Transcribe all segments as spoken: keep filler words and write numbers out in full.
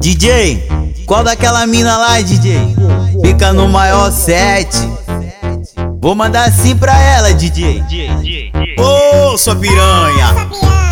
D J, qual daquela mina lá, D J? Fica no maior sete. Vou mandar assim pra ela, D J. Ô, oh, sua piranha.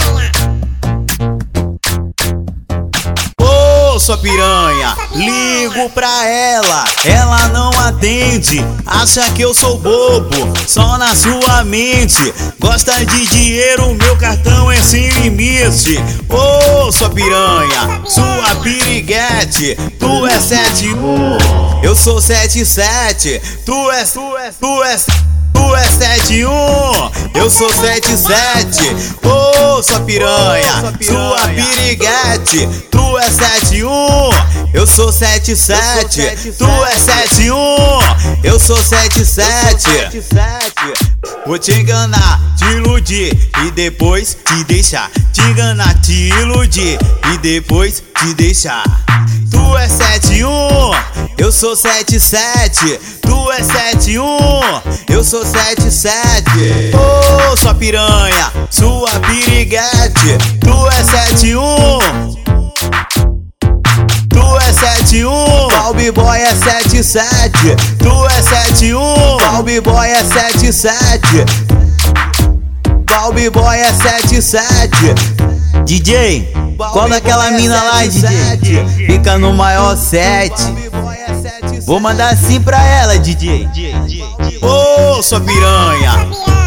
Ô, oh, sua piranha. Ligo pra ela, ela não atende. Acha que eu sou bobo, só na sua mente. Gosta de dinheiro, meu cartão é sem limite. Ô, oh, sua piranha, sua piriguete. Tu é sete um, eu sou sete sete. Tu és, tu és, tu és, tu é sete um, eu sou sete sete. Ô, oh, sua piranha, sua piriguete. Tu é sete um, eu sou sete sete. Tu é sete um, eu sou sete sete. Vou te enganar, te iludir e depois te deixar. Te enganar, te iludir e depois te deixar. Tu é sete um, eu sou sete sete. Tu é sete um, eu sou sete sete. Ô, oh, sua piranha, sua piriguete. Tu é sete um, tu é sete um, Balbi Boy é sete sete. Tu é sete um, Balbi Boy é sete sete. Balbi Boy é sete sete. D J, qual daquela mina lá, D J? Fica no maior sete. Vou mandar assim pra ela, D J. Ô, oh, sua piranha.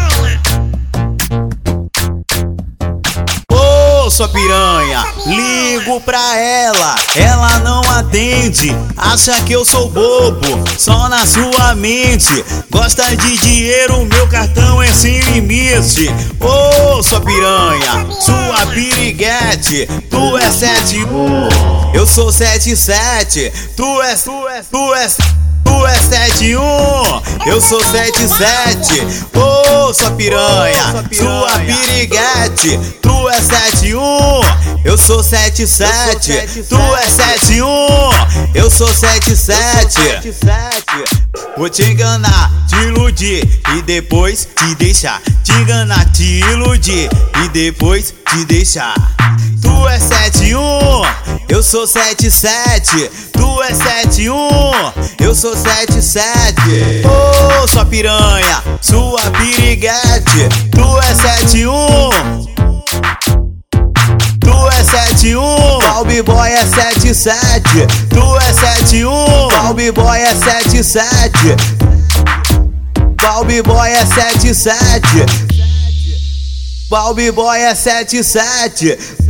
Ô, oh, sua piranha. Ligo pra ela, ela não atende. Acha que eu sou bobo, só na sua mente. Gosta de dinheiro, meu cartão é sem limite. Ô, oh, sua piranha, sua piriguete. Tu é sete um, eu sou sete sete. Tu és, tu és, tu és, tu é sete um, eu sou sete sete. Ô, oh, sua piranha, sua piriguete. Tu é sete um, eu sou sete sete. Tu é sete um, eu sou sete sete. Vou te enganar, te iludir e depois te deixar. Te enganar, te iludir e depois te deixar. Tu é sete um, eu sou sete sete. Tu é sete um, eu sou sete sete. Ô, oh, sua piranha, sua piriguete. Tu é sete um, tu é sete um, Balbi Boy é sete sete. Tu é sete um, Balbi Boy é sete sete. Balbi Boy é sete sete. Balbi Boy é sete sete.